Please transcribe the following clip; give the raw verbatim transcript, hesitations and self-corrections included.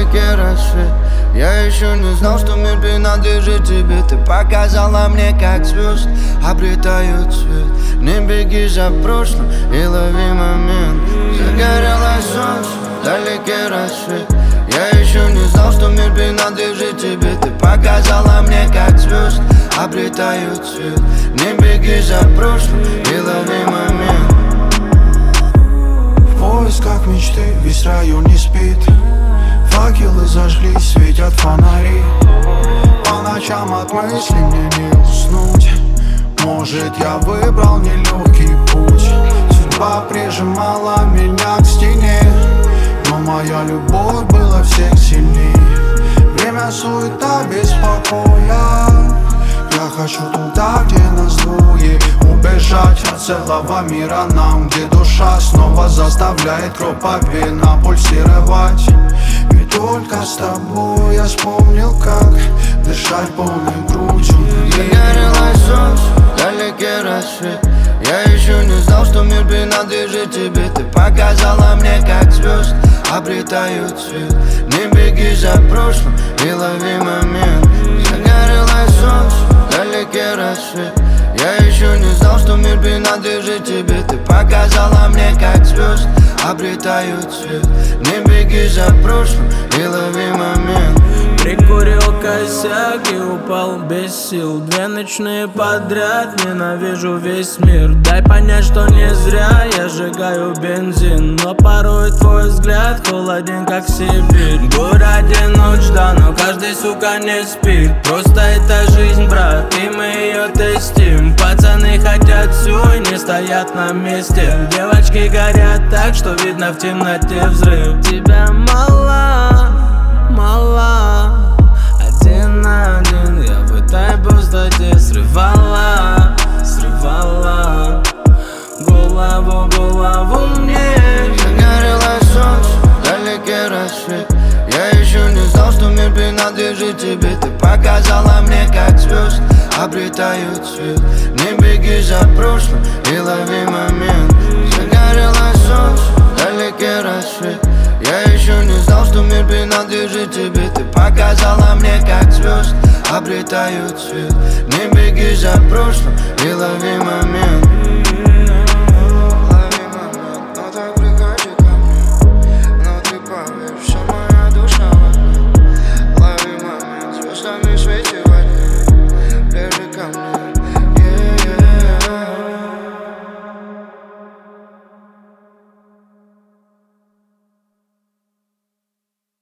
вдалеке рассвет. Я еще не знал, что мир принадлежит тебе. Ты показала мне, как звезд обретают цвет. Не беги за прошлым и лови момент. Загорелось солнце, вдалеке рассвет. Я еще не знал, что мир принадлежит тебе. Ты показала мне, как звезд обретают цвет. Не беги за прошлым и лови момент. В поисках мечты весь район не спит. Факелы зажглись, светят фонари. По ночам от мыслей мне не уснуть. Может, я выбрал нелегкий путь. Судьба прижимала меня к стене, но моя любовь была всех сильней. Время суета без покоя. Я хочу туда, где нас двое. Убежать от целого мира нам, где душа снова заставляет кровь по венам пульсировать. Ведь только с тобой я вспомнил, как дышать полной грудью. Загорелось солнце, вдалеке рассвет. Я еще не знал, что мир принадлежит тебе. Ты показала мне, как звезд обретают цвет. Не беги за прошлым и лови момент. Загорелось солнце, вдалеке рассвет. Я еще не знал, что мир принадлежит тебе. Ты показала мне, как звезд обретают цвет. Не беги за прошлым и лови момент. Прикурил косяк и упал без сил. Две ночные подряд, ненавижу весь мир. Дай понять, что не зря я сжигаю бензин. Но порой твой взгляд холоден, как Сибирь. В городе ночь, да, но каждый, сука, не спит. Просто это жизнь, брат, и мы ее тестим. Пацаны хотят все и не стоят на месте. Девочки горят так, что видно в темноте взрыв. Тебя мало, мало. Один на один я в этой пустоте срывала, срывала голову, голову мне. Загорелось солнце, вдалеке рассвет. Я еще не знал, что мир принадлежит тебе. Ты показала мне, как звезд обретают цвет. Не беги за прошлым и лови момент. Загорелось солнце, вдалеке рассвет. Я еще не знал, что мир принадлежит тебе. Ты показала мне, как звезд обретают цвет.